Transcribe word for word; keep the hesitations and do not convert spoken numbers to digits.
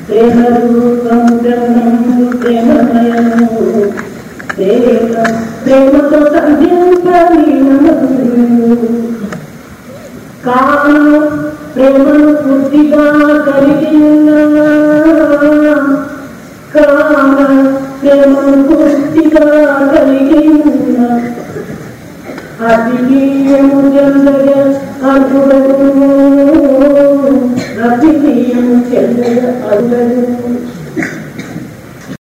ప్రేమ రూపం బ్రహ్మము ప్రేమమయము ప్రేమ ప్రేమతో సంధ్యంపరిణము కామ ప్రేమను పూర్తిగా కలిగి ఉన్నా కామ ప్రేమను పూర్తిగా కలిగి ఉన్నా అతిథీయము చెందగ అర్హుడను అతిథీయము చెందగ అర్హుడను